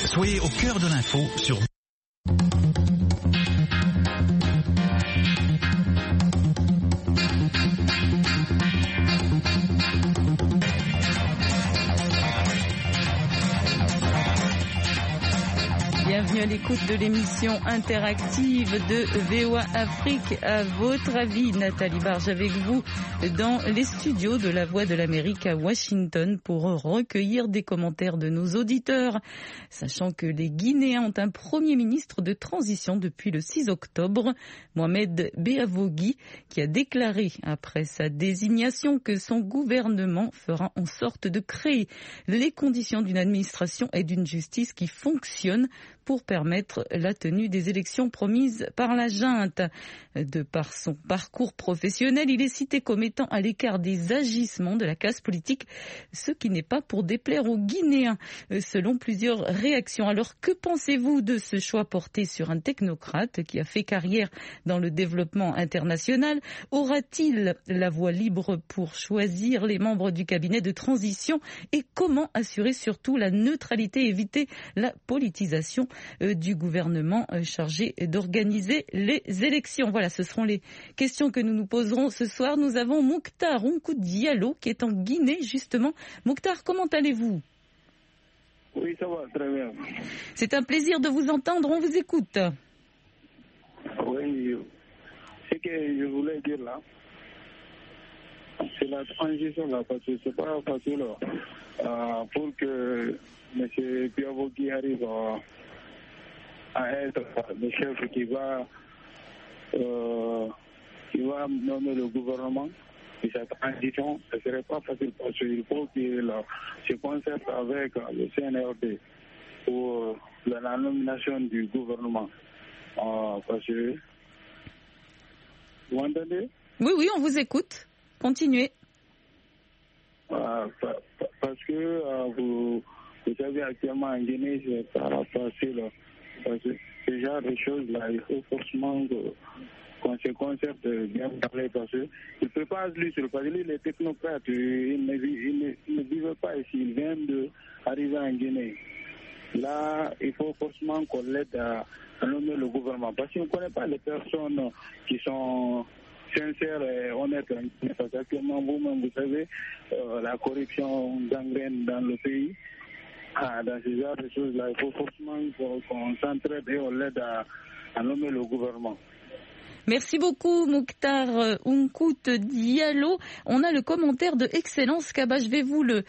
Soyez au cœur de l'info sur... Bienvenue à l'écoute de l'émission interactive de VOA Afrique. À votre avis, Nathalie Barge avec vous dans les studios de La Voix de l'Amérique à Washington pour recueillir des commentaires de nos auditeurs. Sachant que les Guinéens ont un premier ministre de transition depuis le 6 octobre, Mohamed Beavogui, qui a déclaré après sa désignation que son gouvernement fera en sorte de créer les conditions d'une administration et d'une justice qui fonctionnent pour permettre la tenue des élections promises par la junte. De par son parcours professionnel, il est cité comme étant à l'écart des agissements de la classe politique, ce qui n'est pas pour déplaire aux Guinéens, selon plusieurs réactions. Alors, que pensez-vous de ce choix porté sur un technocrate qui a fait carrière dans le développement international? Aura-t-il la voie libre pour choisir les membres du cabinet de transition? Et comment assurer surtout la neutralité et éviter la politisation du gouvernement chargé d'organiser les élections? Voilà, ce seront les questions que nous nous poserons ce soir. Nous avons Mouktar Ounkou Diallo qui est en Guinée justement. Mouktar, comment allez-vous? Oui, ça va, très bien. C'est un plaisir de vous entendre, on vous écoute. Oui, ce que je voulais dire là, c'est la transition là, parce que c'est pas facile pour que M. Beavogui arrive à être le chef qui va nommer le gouvernement. Et cette transition, ce ne serait pas facile parce qu'il faut qu'il se concerte avec le CNRD pour la nomination du gouvernement. Parce que... Vous entendez? Oui, on vous écoute. Continuez. Parce que vous savez, actuellement en Guinée, c'est pas facile. Parce que ce genre de choses-là, il faut forcément qu'on se concerte bien parler parce qu'il ne peut pas lui sur le parce que lui, les technocrates, ils ne vivent pas ici, ils viennent d'arriver en Guinée. Là, il faut forcément qu'on l'aide à nommer le gouvernement parce qu'on ne connaît pas les personnes qui sont sincères et honnêtes. Parce qu'actuellement, vous-même, vous savez, la corruption gangrène dans le pays. Dans ce genre de choses-là, il faut forcément qu'on s'entraide et on l'aide à nommer le gouvernement. Merci beaucoup Mouktar Ounkou Diallo. On a le commentaire de Excellence Kaba. Je vais vous le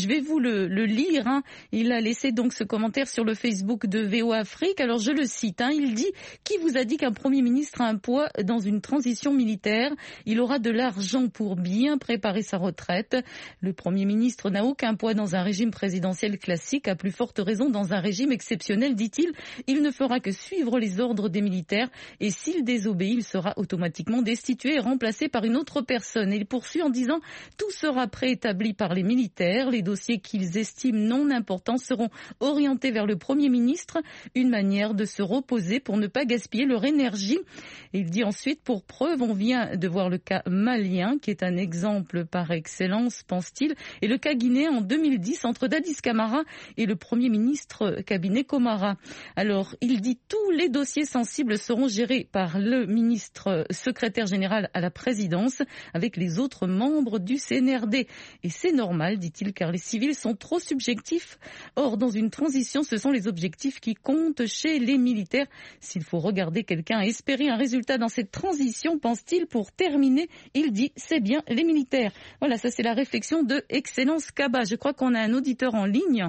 lire. Il a laissé donc ce commentaire sur le Facebook de VOA Afrique. Alors je le cite. Il dit: qui vous a dit qu'un Premier ministre a un poids dans une transition militaire? Il aura de l'argent pour bien préparer sa retraite. Le Premier ministre n'a aucun poids dans un régime présidentiel classique, à plus forte raison dans un régime exceptionnel, dit-il. Il ne fera que suivre les ordres des militaires et s'il désobéit, il sera automatiquement destitué et remplacé par une autre personne. Et il poursuit en disant: tout sera préétabli par les militaires. Les dossiers qu'ils estiment non importants seront orientés vers le Premier ministre. Une manière de se reposer pour ne pas gaspiller leur énergie. Et il dit ensuite: pour preuve, on vient de voir le cas malien, qui est un exemple par excellence, pense-t-il, et le cas guinéen en 2010 entre Dadis Camara et le Premier ministre Cabinet Komara. Alors, il dit: tous les dossiers sensibles seront gérés par le ministre secrétaire général à la présidence avec les autres membres du CNRD. Et c'est normal, dit-il, car les civils sont trop subjectifs. Or, dans une transition, ce sont les objectifs qui comptent chez les militaires. S'il faut regarder quelqu'un et espérer un résultat dans cette transition, pense-t-il, pour terminer, il dit: c'est bien les militaires. Voilà, ça c'est la réflexion de Excellence Kaba. Je crois qu'on a un auditeur en ligne.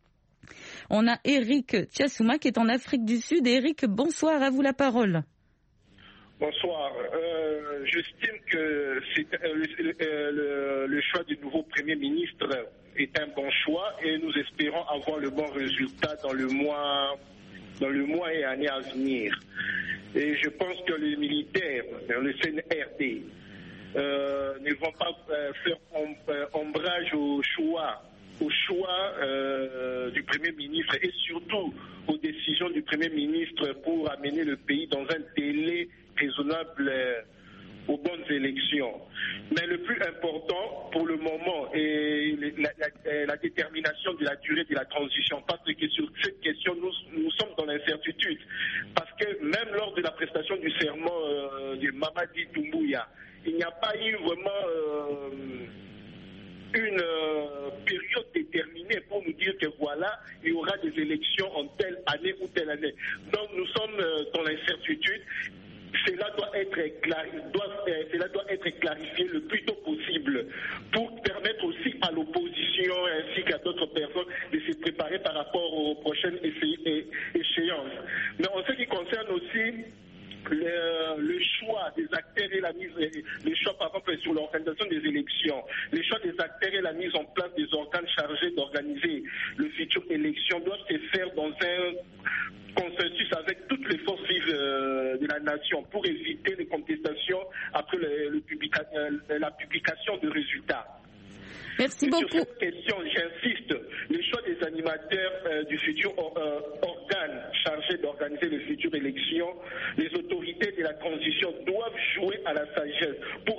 On a Eric Tchassouma qui est en Afrique du Sud. Et Eric, bonsoir, à vous la parole. Bonsoir. J'estime que le choix du nouveau Premier ministre est un bon choix et nous espérons avoir le bon résultat dans le mois et années à venir. Et je pense que les militaires, le CNRD, ne vont pas faire ombrage au choix du Premier ministre et surtout aux décisions du Premier ministre pour amener le pays dans un délai raisonnable aux bonnes élections. Mais le plus important pour le moment est la détermination de la durée de la transition. Parce que sur cette question, nous sommes dans l'incertitude. Parce que même lors de la prestation du serment de Mamadi Doumbouya, il n'y a pas eu vraiment une période déterminée pour nous dire que voilà, il y aura des élections en telle année ou telle année. Donc nous sommes dans l'incertitude. Cela doit être clarifié le plus tôt possible pour permettre aussi à l'opposition ainsi qu'à d'autres personnes de se préparer par rapport aux prochaines échéances. Mais en ce qui concerne aussi le choix des acteurs et la mise, le choix par exemple sur l'organisation des élections, le choix des acteurs et la mise en place des organes chargés d'organiser le futur élection doivent se faire dans un consensus avec toutes les forces vives de la nation pour éviter les contestations après la publication de résultats. Merci beaucoup. Sur cette question, j'insiste, le choix des animateurs du futur organe chargé d'organiser les futures élections, les autorités de la transition doivent jouer à la sagesse pour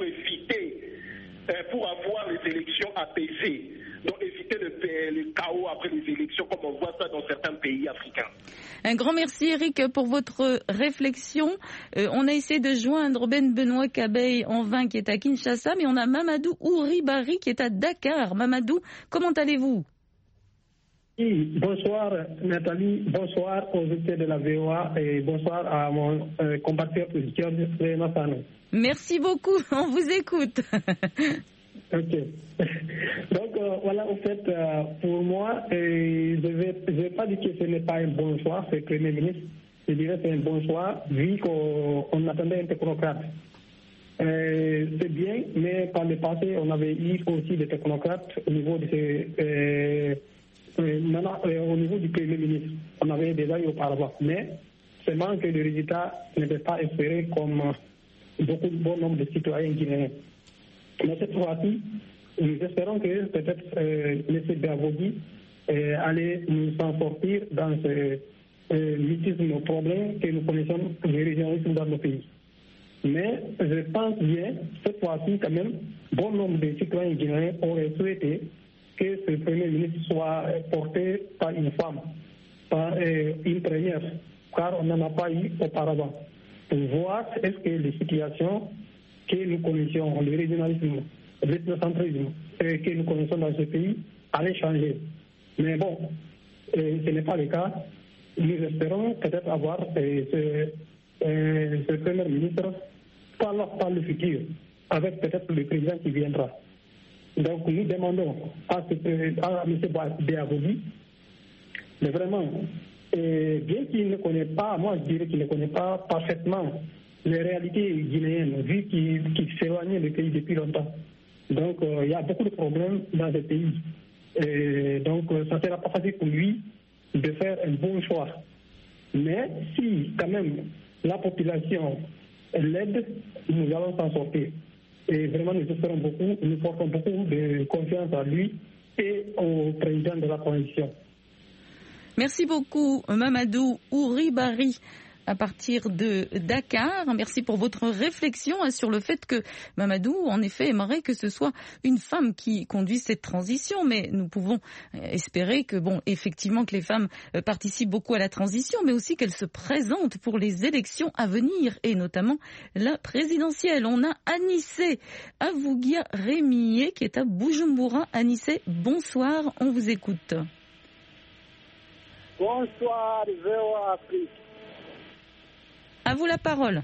avoir les élections apaisées. Donc éviter le chaos après les élections comme on voit ça dans certains pays africains. Un grand merci Eric pour votre réflexion. On a essayé de joindre Ben Benoît Kabeï en vain qui est à Kinshasa, mais on a Mamadou Ouribari qui est à Dakar. Mamadou, comment allez-vous? Oui, bonsoir Nathalie, bonsoir aux invités de la VOA et bonsoir à mon compatriote Georges Massano. Merci beaucoup, on vous écoute. Ok. Donc voilà, en fait, pour moi, je vais pas dire que ce n'est pas un bon choix, ce Premier ministre. Je dirais que c'est un bon choix, vu qu'on attendait un technocrate. C'est bien, mais par le passé, on avait eu aussi des technocrates au niveau de au niveau du Premier ministre. On avait déjà eu auparavant. Mais seulement que le résultat n'était pas espéré comme beaucoup de bon nombre de citoyens guinéens. Mais cette fois-ci, nous espérons que peut-être M. Béavogi allait nous en sortir dans ce mutisme problème que nous connaissons les régionalismes dans nos pays. Mais je pense bien, cette fois-ci quand même, bon nombre de citoyens guinéens auraient souhaité que ce Premier ministre soit porté par une femme, par une première, car on n'en a pas eu auparavant. Pour voir est-ce que les situations que nous connaissions, le régionalisme, l'ethnocentrisme que nous connaissons dans ce pays allaient changer. Mais bon, ce n'est pas le cas. Nous espérons peut-être avoir ce Premier ministre par le futur, avec peut-être le président qui viendra. Donc nous demandons à M. Béavogi, mais vraiment, bien qu'il ne connaît pas, moi je dirais qu'il ne connaît pas parfaitement les réalités guinéennes, vu qu'il s'éloignait du pays depuis longtemps. Donc il y a beaucoup de problèmes dans ce pays. Et donc ça ne sera pas facile pour lui de faire un bon choix. Mais si quand même la population l'aide, nous allons s'en sortir. Et vraiment nous espérons beaucoup, nous portons beaucoup de confiance à lui et au président de la transition. Merci beaucoup Mamadou Ouribari à partir de Dakar. Merci pour votre réflexion sur le fait que Mamadou, en effet, aimerait que ce soit une femme qui conduise cette transition. Mais nous pouvons espérer que, effectivement, que les femmes participent beaucoup à la transition, mais aussi qu'elles se présentent pour les élections à venir, et notamment la présidentielle. On a Anissé Avougia Rémillé qui est à Bujumbura. Anissé, bonsoir, on vous écoute. Bonsoir, VOA Afrique. À vous la parole.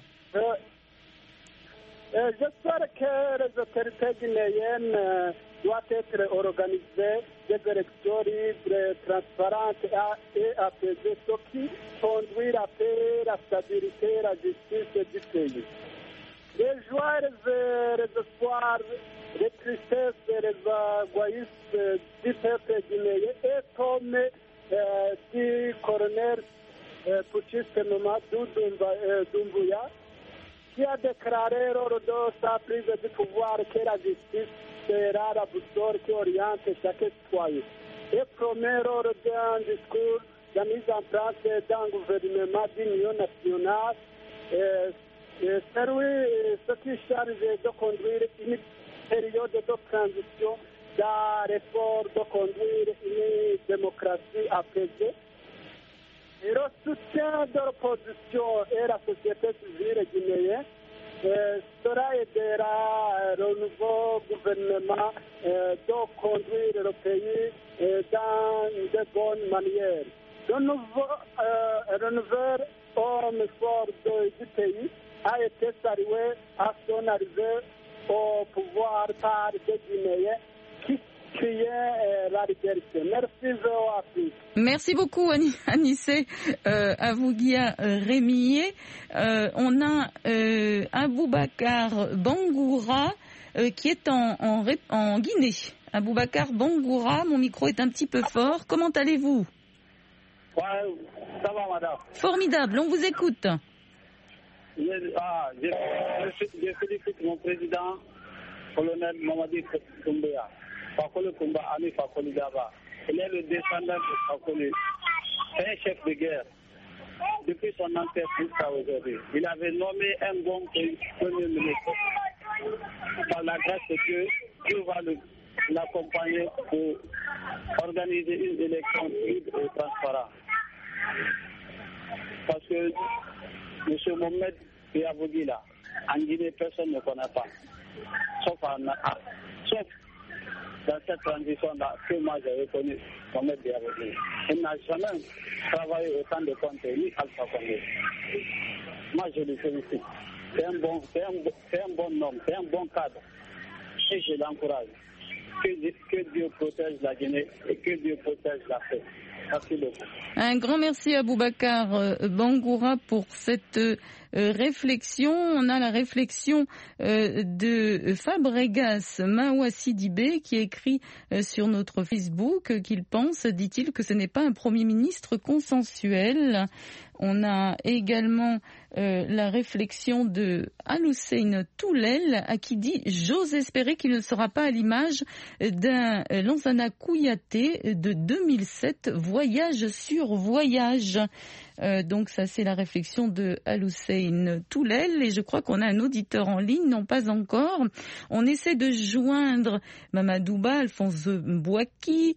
J'espère que les autorités guinéennes doivent être organisées des élections libres, transparentes et apaisées, ce qui conduit à la paix, la stabilité et la justice du pays. Les joies, les espoirs, les tristesses et les égoïsmes du peuple guinéen et comme du colonel putschiste Mamadou Doumbouya, qui a déclaré lors de sa prise de pouvoir que la justice sera la boussole qui oriente chaque citoyen. Et promet lors d'un discours la mise en place d'un gouvernement d'union nationale C'est lui ce qui est chargé de conduire une période de transition dans l'effort de conduire une démocratie apaisée. Et le soutien de l'opposition et la société civile guinéenne cela aidera le nouveau gouvernement de conduire le pays dans de bonnes manières. Le nouvel homme fort du pays a été salué à son arrivée au pouvoir par des Guinéens qui criaient la liberté. Merci, Zoafi. Merci beaucoup, Anissé Avougia Rémillet. On a Aboubacar Bangoura qui est en Guinée. Aboubacar Bangoura, mon micro est un petit peu fort. Comment allez-vous? Ouais, ça va, madame. Formidable, on vous écoute. Je félicite mon président, colonel Mamadi Doumbouya. Fakoli Koumba, Ami Fakoli Daba. Il est le descendant de Fakoli. C'est un chef de guerre. Depuis son enquête jusqu'à aujourd'hui. Il avait nommé un bon premier ministre. Par la grâce de Dieu, Dieu va l'accompagner pour organiser une élection libre et transparente. Parce que M. Mohamed Biavogi, là, en Guinée, personne ne connaît pas. Sauf dans cette transition-là que moi j'ai reconnu Mohamed Biavogi. Il n'a jamais travaillé autant de comptes ni Alpha Condé. Moi je le félicite. C'est un bon homme, c'est un bon cadre. Et je l'encourage. Que Dieu protège la Guinée et que Dieu protège la paix. Merci beaucoup. Un grand merci à Boubacar Bangoura pour cette réflexion. On a la réflexion de Fabregas Maouassidibé qui écrit sur notre Facebook qu'il pense, dit-il, que ce n'est pas un Premier ministre consensuel. On a également la réflexion de Al-Hussein Toulel qui dit « J'ose espérer qu'il ne sera pas à l'image d'un Lansana Kouyaté de 2007, voyage sur voyage ». Donc ça c'est la réflexion de Al-Hussein Toulel et je crois qu'on a un auditeur en ligne, non pas encore. On essaie de joindre Mamadouba, Alphonse Mbouaki,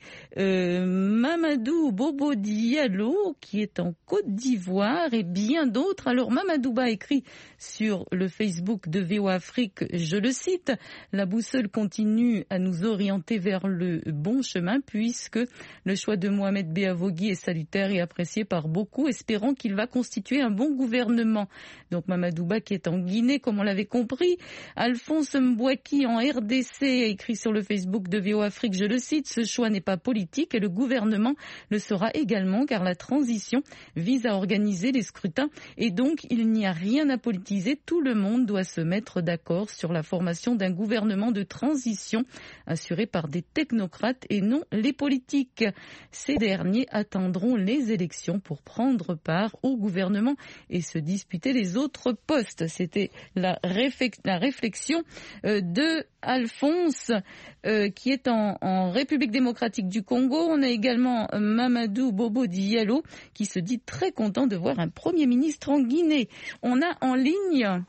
Mamadou Bobo Diallo qui est en Côte d'Ivoire et bien d'autres. Alors Mamadouba écrit sur le Facebook de VOA Afrique, je le cite, la boussole continue à nous orienter vers le bon chemin puisque le choix de Mohamed Biavogi est salutaire et apprécié par beaucoup. Espérons qu'il va constituer un bon gouvernement. Donc Mamadouba qui est en Guinée, comme on l'avait compris. Alphonse Mbouaki en RDC a écrit sur le Facebook de VOA Afrique, je le cite, ce choix n'est pas politique et le gouvernement le sera également car la transition vise à organiser les scrutins et donc il n'y a rien à politiser. Tout le monde doit se mettre d'accord sur la formation d'un gouvernement de transition assuré par des technocrates et non les politiques. Ces derniers attendront les élections pour prendre part au gouvernement et se disputer les autres postes. C'était la réflexion de Alphonse qui est en République démocratique du Congo. On a également Mamadou Bobo Diallo qui se dit très content de voir un Premier ministre en Guinée. On a en ligne...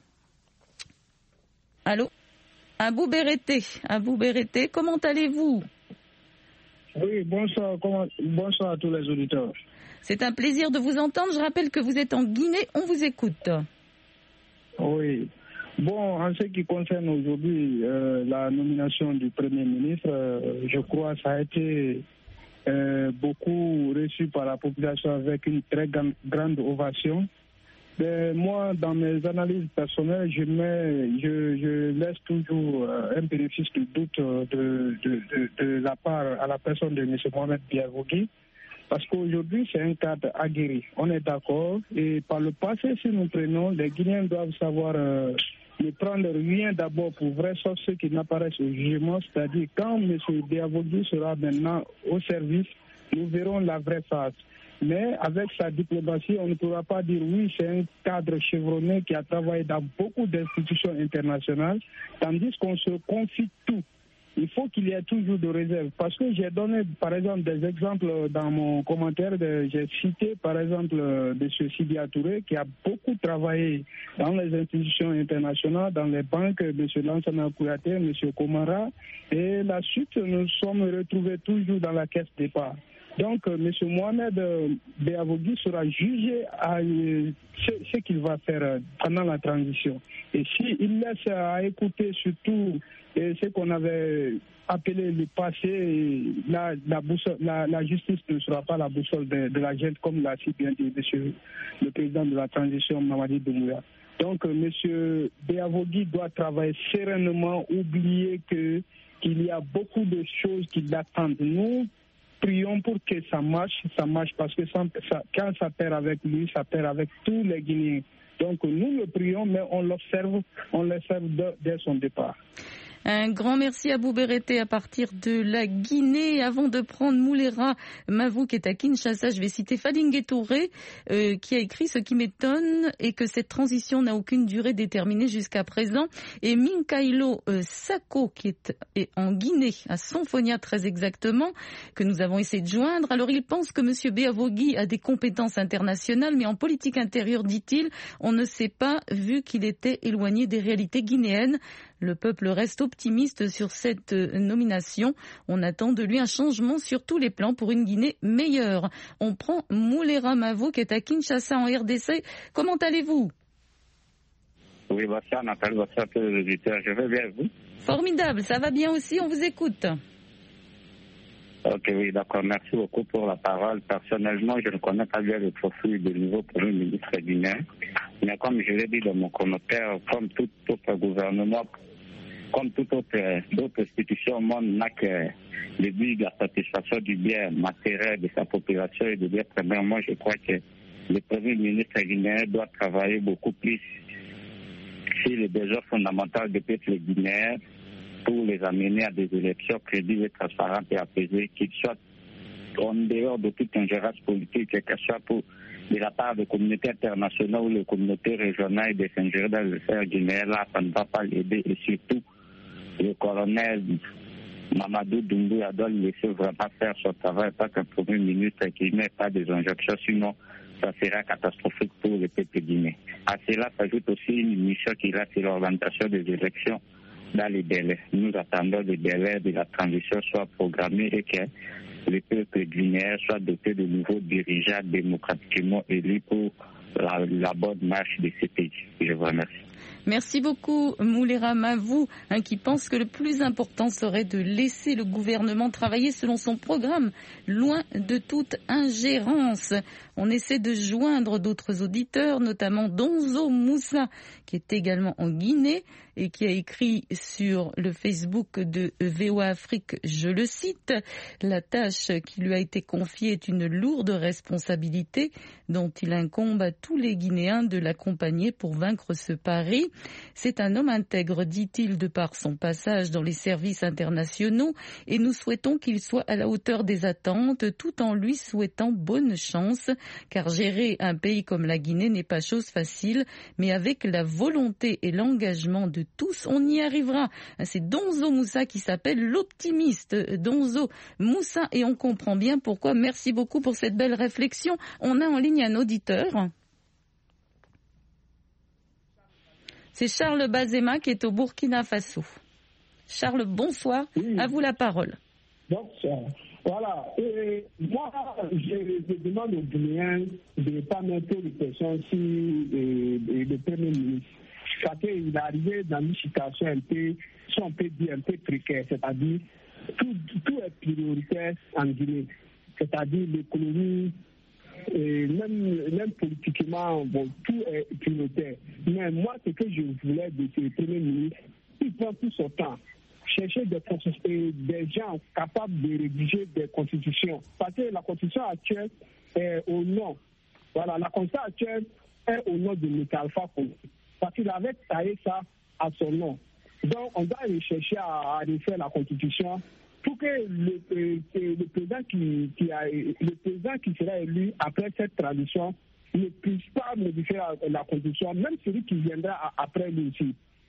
Allô, Abou Berete, comment allez-vous? Oui, bonsoir à tous les auditeurs. C'est un plaisir de vous entendre. Je rappelle que vous êtes en Guinée, on vous écoute. Oui. Bon, en ce qui concerne aujourd'hui la nomination du Premier ministre, je crois que ça a été beaucoup reçu par la population avec une très grande ovation. Moi, dans mes analyses personnelles, je laisse toujours un bénéfice de doute de la part à la personne de M. Mohamed Biavogi, parce qu'aujourd'hui, c'est un cadre aguerri. On est d'accord. Et par le passé, si nous prenons, les Guinéens doivent savoir ne prendre rien d'abord pour vrai, sauf ceux qui n'apparaissent au jugement. C'est-à-dire, quand M. Biavogi sera maintenant au service, nous verrons la vraie face. Mais avec sa diplomatie, on ne pourra pas dire oui, c'est un cadre chevronné qui a travaillé dans beaucoup d'institutions internationales, tandis qu'on se confie tout il faut qu'il y ait toujours de réserve. Parce que j'ai donné, par exemple, des exemples dans mon commentaire. J'ai cité, par exemple, de ce Sidya Touré qui a beaucoup travaillé dans les institutions internationales, dans les banques, M. Lansana Kouyaté, M. Komara. Et la suite, nous sommes retrouvés toujours dans la caisse départ. Donc, M. Mohamed Beavogui sera jugé à ce qu'il va faire pendant la transition. Et s'il laisse à écouter surtout ce qu'on avait appelé le passé, la justice ne sera pas la boussole de la gente, comme l'a si bien dit le président de la transition, Mamadi Doumbouya. Donc, M. Beavogui doit travailler sereinement, oublier qu'il y a beaucoup de choses qui l'attendent. Nous prions pour que ça marche parce que quand ça perd avec lui, ça perd avec tous les Guinéens. Donc nous le prions, mais on l'observe dès son départ. Un grand merci à Bouberete à partir de la Guinée. Avant de prendre Moulera Mavou qui est à Kinshasa, je vais citer Fadingue Touré qui a écrit « Ce qui m'étonne est que cette transition n'a aucune durée déterminée jusqu'à présent » et Minkailo Sako qui est en Guinée, à Sonfonia très exactement, que nous avons essayé de joindre. Alors il pense que M. Beavogui a des compétences internationales, mais en politique intérieure, dit-il, on ne sait pas vu qu'il était éloigné des réalités guinéennes. Le peuple reste optimiste sur cette nomination. On attend de lui un changement sur tous les plans pour une Guinée meilleure. On prend Moulera Mavou qui est à Kinshasa en RDC. Comment allez-vous? Oui, bonsoir Nathalie, bonsoir à tous les auditeurs. Je vais bien, vous? Formidable, ça va bien aussi, on vous écoute. Ok, oui, d'accord. Merci beaucoup pour la parole. Personnellement, je ne connais pas bien le profil du nouveau Premier ministre guinéen. Mais comme je l'ai dit dans mon commentaire, comme tout autre gouvernement, comme toute autre institution au monde n'a que le but de la satisfaction du bien matériel de sa population et de bien premièrement, je crois que le Premier ministre guinéen doit travailler beaucoup plus sur les besoins fondamentaux de peuple guinéen pour les amener à des élections crédibles, transparentes et apaisées, qu'ils soient en dehors de toute ingérence politique, que ce soit de la part des communautés internationales ou les communautés régionales de s'ingérer dans les affaires guinéennes. Là, ça ne va pas l'aider. Et surtout, le colonel Mamadou Doumbouya doit le laisser vraiment faire son travail en tant que Premier ministre qui ne met pas des injonctions, sinon ça sera catastrophique pour le peuple guinéen. À cela s'ajoute aussi une mission qu'il a sur l'orientation des élections dans les délais. Nous attendons que les délais de la transition soient programmés et que le peuple guinéen soit doté de nouveaux dirigeants démocratiquement élus pour la bonne marche de ce pays. Je vous remercie. Merci beaucoup Moulera Mavou, qui pense que le plus important serait de laisser le gouvernement travailler selon son programme, loin de toute ingérence. On essaie de joindre d'autres auditeurs, notamment Donzo Moussa, qui est également en Guinée et qui a écrit sur le Facebook de VOA Afrique, je le cite, « La tâche qui lui a été confiée est une lourde responsabilité dont il incombe à tous les Guinéens de l'accompagner pour vaincre ce pari. C'est un homme intègre, dit-il, de par son passage dans les services internationaux et nous souhaitons qu'il soit à la hauteur des attentes tout en lui souhaitant bonne chance. Car gérer un pays comme la Guinée n'est pas chose facile, mais avec la volonté et l'engagement de tous, on y arrivera. » C'est Donzo Moussa qui s'appelle l'optimiste. Donzo Moussa, et on comprend bien pourquoi. Merci beaucoup pour cette belle réflexion. On a en ligne un auditeur. C'est Charles Bazema qui est au Burkina Faso. Charles, bonsoir. Oui. À vous la parole. Bonsoir. Voilà. Et moi, je demande aux Guinéens de ne pas mettre les questions sur le Premier ministre. Parce qu'il est arrivé dans une situation un peu, si on peut dire, un peu précaire. C'est-à-dire, tout est prioritaire en Guinée. C'est-à-dire l'économie, et même politiquement, bon, tout est prioritaire. Mais moi, ce que je voulais de ce Premier ministre, il prend tout son temps. Chercher des gens capables de rédiger des constitutions. Parce que la constitution actuelle est au nom. Voilà, la constitution actuelle est au nom de M. Alpha Condé. Parce qu'il avait taillé ça à son nom. Donc, on doit chercher à refaire la constitution pour que le président qui sera élu après cette transition ne puisse pas modifier la constitution, même celui qui viendra après lui aussi.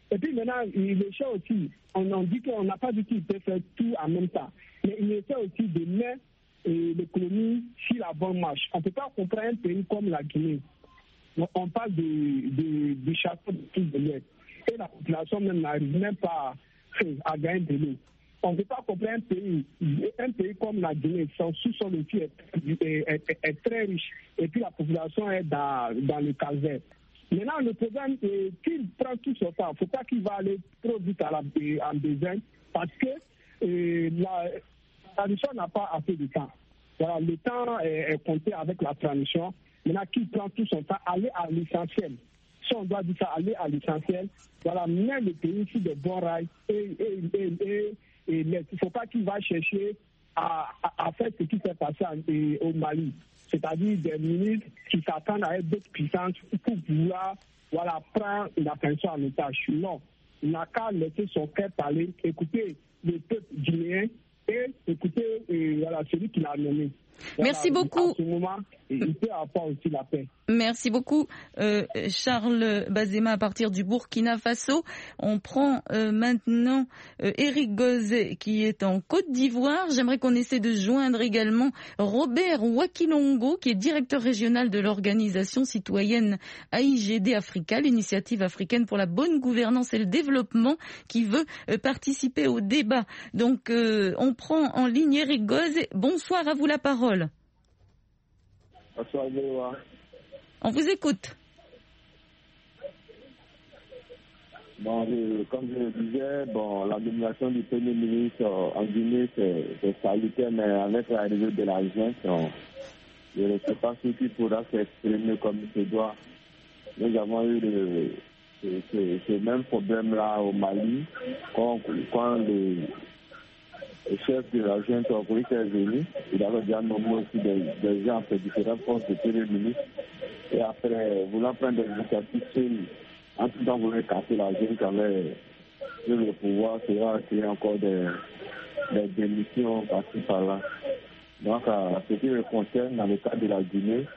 Et puis maintenant, le choix aussi, on dit qu'on n'a pas dit qu'il peut faire tout en même temps. Mais il essaie aussi de mettre l'économie sur la bonne marche. On ne peut pas comprendre un pays comme la Guinée. On parle de château de tout de l'air. Et la population même n'arrive même pas à gagner de l'eau. On ne peut pas comprendre un pays comme la Guinée, son sous-sol aussi est très riche. Et puis la population est dans le calvaire. Maintenant, le problème est qu'il prend tout son temps. Il ne faut pas qu'il va aller trop vite en besoin parce que la transition n'a pas assez de temps. Voilà, le temps est compté avec la transition. Maintenant, qu'il prend tout son temps, aller à l'essentiel. Si on doit dire ça, aller à l'essentiel, voilà, mettre le pays sur de bons rails et il ne faut pas qu'il va chercher à faire ce qui s'est passé au Mali. C'est-à-dire des ministres qui s'attendent à être d'autres puissances pour pouvoir prendre l'attention en otage. Non, il n'a qu'à laisser son cœur parler, écouter le peuple guinéen et écouter celui qui l'a nommé. Merci beaucoup. À ce moment, il peut avoir aussi la paix. Merci beaucoup, Charles Bazema, à partir du Burkina Faso. On prend maintenant Éric Gozé, qui est en Côte d'Ivoire. J'aimerais qu'on essaie de joindre également Robert Wakilongo, qui est directeur régional de l'organisation citoyenne AIGD Africa, l'initiative africaine pour la bonne gouvernance et le développement, qui veut participer au débat. Donc, on prend en ligne Éric Gozé. Bonsoir, à vous la parole. Bonsoir, Béoua. On vous écoute. Bon, comme je le disais, la nomination du Premier ministre en Guinée, c'est salutaire, mais avec l'arrivée de la junte, je ne sais pas ce qui pourra s'exprimer comme il se doit. Nous avons eu ce même problème-là au Mali, quand le chef de la junte est venu, il avait déjà nommé aussi des gens pour différents postes de Premier ministre. Et après, voulant prendre des initiatives, en tout temps, vouloir casser la junte avec le pouvoir, c'est va créer encore des démissions par-ci par-là. Donc, ce qui me concerne, dans le cas de la Guinée,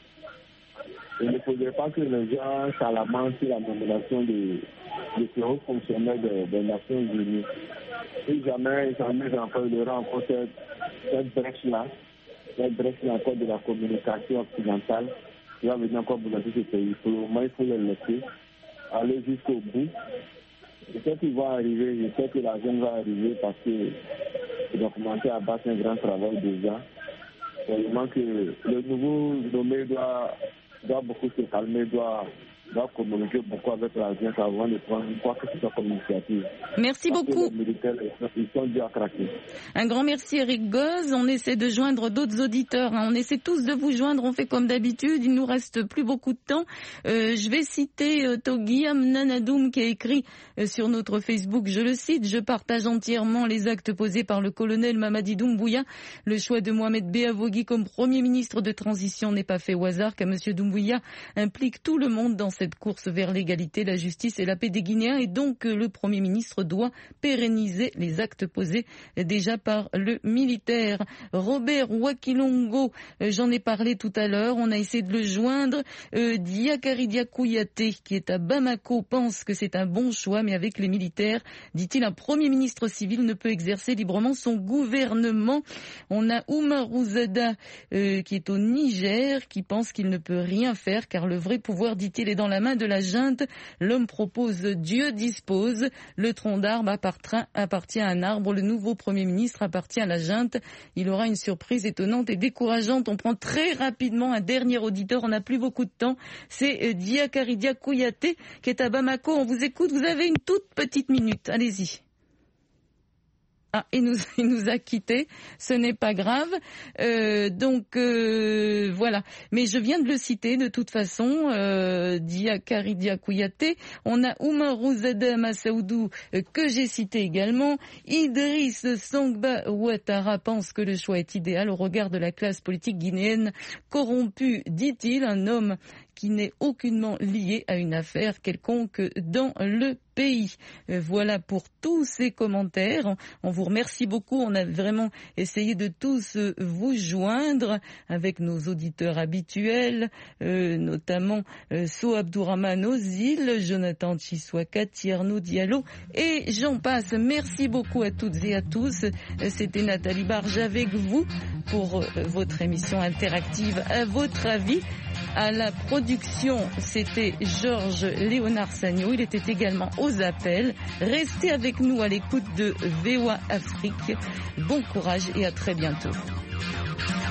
il ne faudrait pas que les gens s'alamentent sur la nomination de ces hauts fonctionnaires des Nations Unies. Si jamais il y aura encore cette brèche-là encore de la communication occidentale, qui va venir encore bouleverser ce pays. Pour le moment, il faut les laisser aller jusqu'au bout. Je sais qu'il va arriver, je sais que la jeune va arriver parce qu'ils vont commencer à battre un grand travail déjà. Seulement que le nouveau nommé doit beaucoup se calmer, doit communiquer beaucoup avec la jeune avant de prendre quoi que ce soit comme initiative. Merci beaucoup. Les militaires, ils sont dû à craquer. Un grand merci, Éric Goz. On essaie de joindre d'autres auditeurs. On essaie tous de vous joindre. On fait comme d'habitude. Il nous reste plus beaucoup de temps. Je vais citer Toguiam Nanadoum qui a écrit sur notre Facebook. Je le cite. Je partage entièrement les actes posés par le colonel Mamadi Doumbouya. Le choix de Mohamed Beavogui comme Premier ministre de transition n'est pas fait au hasard, car M. Doumbouya implique tout le monde dans cette course vers l'égalité, la justice et la paix des Guinéens, et donc le Premier ministre doit pérenniser les actes posés déjà par le militaire. Robert Wakilongo, j'en ai parlé tout à l'heure, on a essayé de le joindre. Diakari Diakouyaté, qui est à Bamako, pense que c'est un bon choix, mais avec les militaires, dit-il, un Premier ministre civil ne peut exercer librement son gouvernement. On a Oumarou Zada, qui est au Niger, qui pense qu'il ne peut rien faire, car le vrai pouvoir, dit-il, est dans la main de la junte. L'homme propose, Dieu dispose. Le tronc d'arbre appartient à un arbre. Le nouveau Premier ministre appartient à la junte. Il aura une surprise étonnante et décourageante. On prend très rapidement un dernier auditeur. On n'a plus beaucoup de temps. C'est Diakari Diakouyaté qui est à Bamako. On vous écoute. Vous avez une toute petite minute. Allez-y. Ah, il nous a quittés, ce n'est pas grave. Voilà. Mais je viens de le citer de toute façon, Diakari Diakouyaté. On a Oumarou Zada Massaoudou que j'ai cité également. Idriss Sangba Ouattara pense que le choix est idéal au regard de la classe politique guinéenne corrompue, dit-il, un homme qui n'est aucunement lié à une affaire quelconque dans le pays. Voilà pour tous ces commentaires. On vous remercie beaucoup. On a vraiment essayé de tous vous joindre avec nos auditeurs habituels, notamment So Abdourahmane Ozil, Jonathan Chiswaka, Tierno Diallo et j'en passe. Merci beaucoup à toutes et à tous. C'était Nathalie Barge avec vous pour votre émission interactive À votre avis. À la production, c'était Georges Léonard Sagno. Il était également aux appels. Restez avec nous à l'écoute de VOA Afrique. Bon courage et à très bientôt.